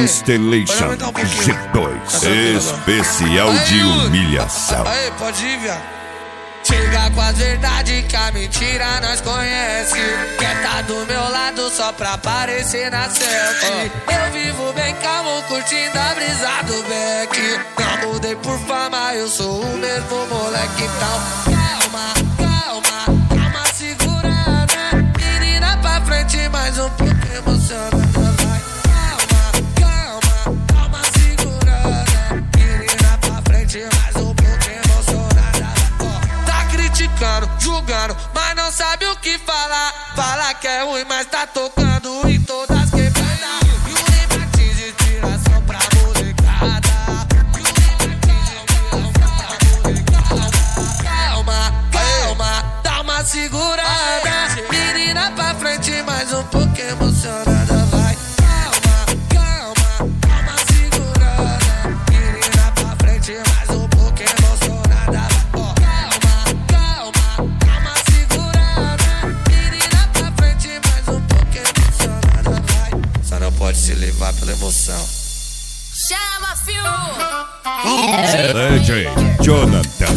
Constellation G2 especial de humilhação. Aí, pode ir, viado. Chega com as verdades que a mentira nós conhece. Quer tá do meu lado só pra aparecer na selfie. Eu vivo bem calmo, curtindo a brisa do Beck. Não mudei por fama, eu sou o mesmo moleque. Então calma, segurada. Menina pra frente, mais um pouco emocionada. Calma, segurada. Menina pra frente, mais um pouco emocionada. Tá criticando, julgando, mas não sabe o que falar. Fala que é ruim, mas tá tocando em todas as quebradas. E o Martins de tiração pra molecada. Calma, dá uma segurada. Menina pra frente, mais um pouco emocionada. Vai, calma, segurada. Menina pra frente, mais um pouco emocionada. Calma, segurada. Menina pra frente, mais um pouco emocionada. Vai, só não pode se levar pela emoção. Chama, fio! DJ Jonathan.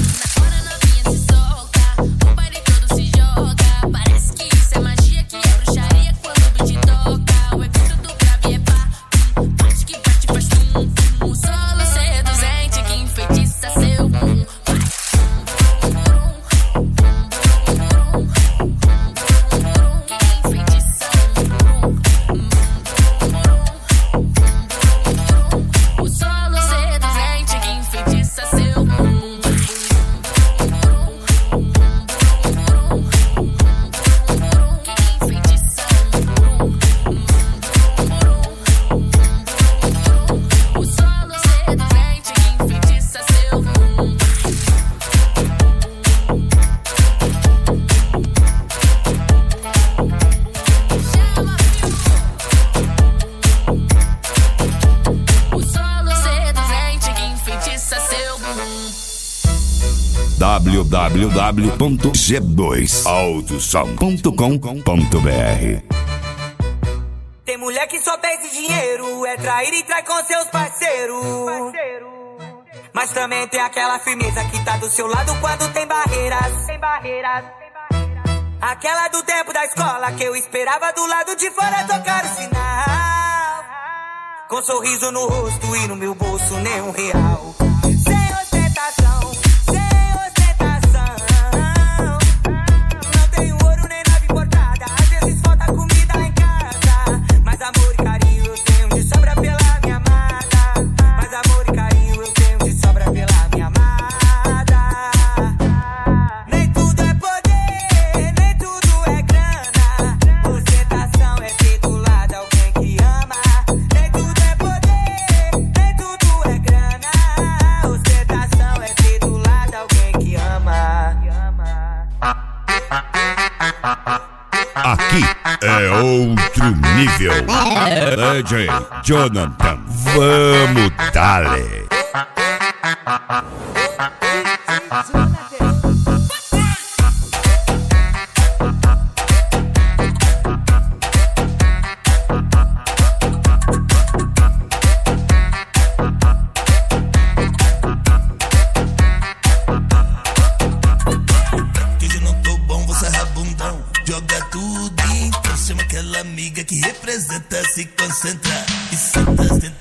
www.g2autosom.com.br. Tem mulher que só pensa em dinheiro, é trair e trai com seus parceiros. Mas também tem aquela firmeza que tá do seu lado quando tem barreiras. Aquela do tempo da escola que eu esperava do lado de fora tocar o sinal. Com sorriso no rosto e no meu bolso nenhum real. Sem ostentação. Não tenho ouro nem nave importada. Às vezes falta comida em casa. Mas amor e carinho eu tenho de sobra pela minha amada. Mas amor e carinho eu tenho de sobra pela minha amada. Nem tudo é poder, nem tudo é grana. Ostentação é ter do lado alguém que ama. Nem tudo é poder, nem tudo é grana. Ostentação é ter do lado alguém que ama. Aqui é outro nível. DJ Jonathan, vamos dale. Joga tudo então, chama aquela amiga que representa, se concentra e senta,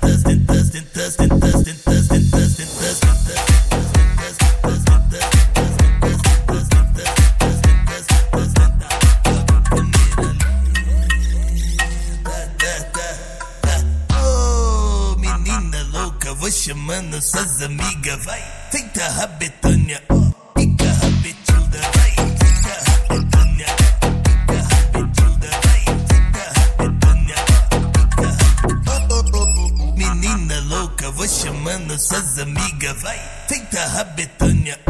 oh, menina louca, vou chamando suas amigas, vai, senta a rabetânia, oh, fica a rabetilda, vai, senta a rabetânia. Menina louca, vou chamando suas amigas, vai, senta a rabetânia.